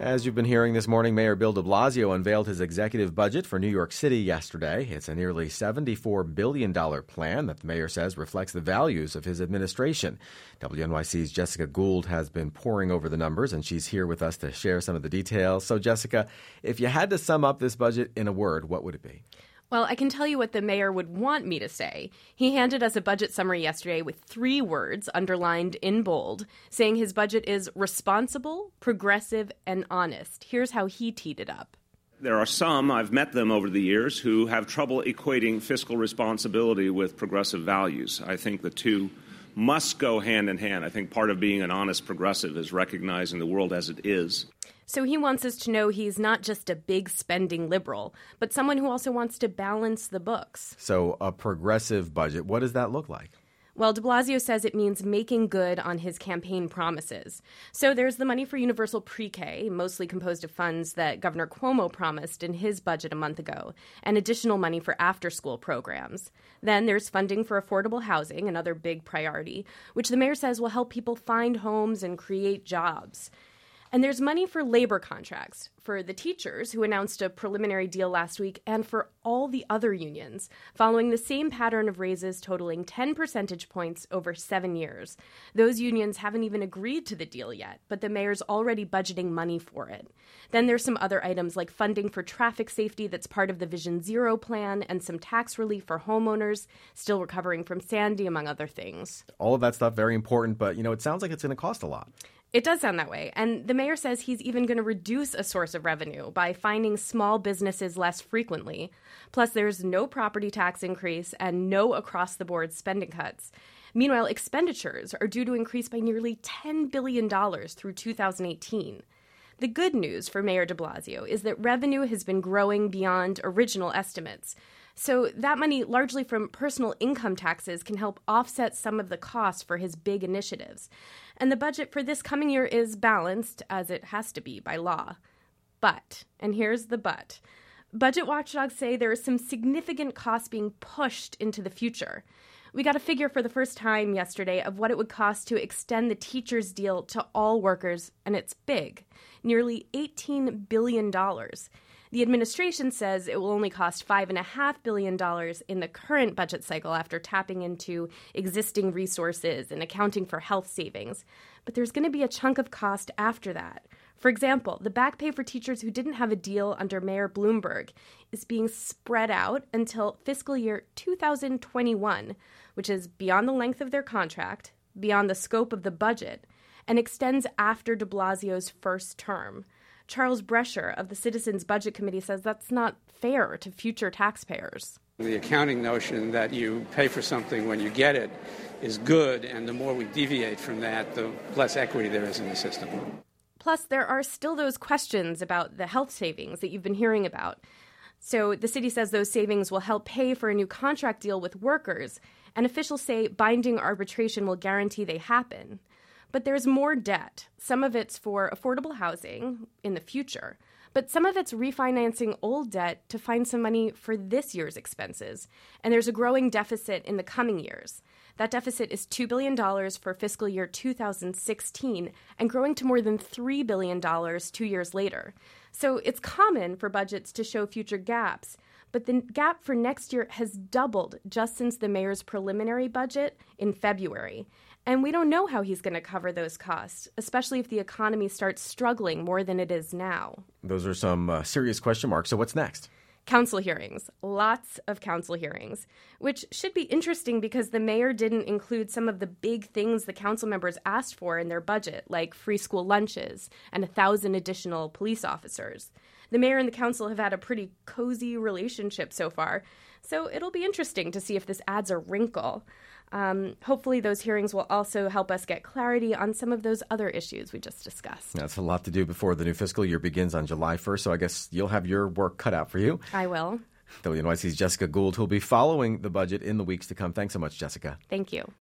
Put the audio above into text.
As you've been hearing this morning, Mayor Bill de Blasio unveiled his executive budget for New York City yesterday. It's a nearly $74 billion plan that the mayor says reflects the values of his administration. WNYC's Jessica Gould has been poring over the numbers, and she's here with us to share some of the details. So, Jessica, if you had to sum up this budget in a word, what would it be? Well, I can tell you what the mayor would want me to say. He handed us a budget summary yesterday with 3 words underlined in bold, saying his budget is responsible, progressive, and honest. Here's how he teed it up. There are some, I've met them over the years, who have trouble equating fiscal responsibility with progressive values. I think the two must go hand in hand. I think part of being an honest progressive is recognizing the world as it is. So he wants us to know he's not just a big spending liberal, but someone who also wants to balance the books. So a progressive budget, what does that look like? Well, de Blasio says it means making good on his campaign promises. So there's the money for universal pre-K, mostly composed of funds that Governor Cuomo promised in his budget a month ago, and additional money for after-school programs. Then there's funding for affordable housing, another big priority, which the mayor says will help people find homes and create jobs. And there's money for labor contracts, for the teachers who announced a preliminary deal last week, and for all the other unions, following the same pattern of raises totaling 10 percentage points over 7 years. Those unions haven't even agreed to the deal yet, but the mayor's already budgeting money for it. Then there's some other items like funding for traffic safety that's part of the Vision Zero plan, and some tax relief for homeowners still recovering from Sandy, among other things. All of that stuff very important, but, it sounds like it's going to cost a lot. It does sound that way. And the mayor says he's even going to reduce a source of revenue by fining small businesses less frequently. Plus, there's no property tax increase and no across-the-board spending cuts. Meanwhile, expenditures are due to increase by nearly $10 billion through 2018. The good news for Mayor de Blasio is that revenue has been growing beyond original estimates. So that money, largely from personal income taxes, can help offset some of the costs for his big initiatives. And the budget for this coming year is balanced, as it has to be by law. But, and here's the but, budget watchdogs say there are some significant costs being pushed into the future. We got a figure for the first time yesterday of what it would cost to extend the teachers' deal to all workers, and it's big, nearly $18 billion. The administration says it will only cost $5.5 billion in the current budget cycle after tapping into existing resources and accounting for health savings. But there's going to be a chunk of cost after that. For example, the back pay for teachers who didn't have a deal under Mayor Bloomberg is being spread out until fiscal year 2021, which is beyond the length of their contract, beyond the scope of the budget, and extends after de Blasio's first term. Charles Brescher of the Citizens Budget Committee says that's not fair to future taxpayers. The accounting notion that you pay for something when you get it is good, and the more we deviate from that, the less equity there is in the system. Plus, there are still those questions about the health savings that you've been hearing about. So the city says those savings will help pay for a new contract deal with workers, and officials say binding arbitration will guarantee they happen. But there's more debt. Some of it's for affordable housing in the future, but some of it's refinancing old debt to find some money for this year's expenses. And there's a growing deficit in the coming years. That deficit is $2 billion for fiscal year 2016 and growing to more than $3 billion 2 years later. So it's common for budgets to show future gaps, but the gap for next year has doubled just since the mayor's preliminary budget in February. And we don't know how he's going to cover those costs, especially if the economy starts struggling more than it is now. Those are some serious question marks. So what's next? Council hearings. Lots of council hearings, which should be interesting because the mayor didn't include some of the big things the council members asked for in their budget, like free school lunches and 1,000 additional police officers. The mayor and the council have had a pretty cozy relationship so far, so it'll be interesting to see if this adds a wrinkle. Hopefully those hearings will also help us get clarity on some of those other issues we just discussed. That's a lot to do before the new fiscal year begins on July 1st, so I guess you'll have your work cut out for you. I will. WNYC's Jessica Gould, who'll be following the budget in the weeks to come. Thanks so much, Jessica. Thank you.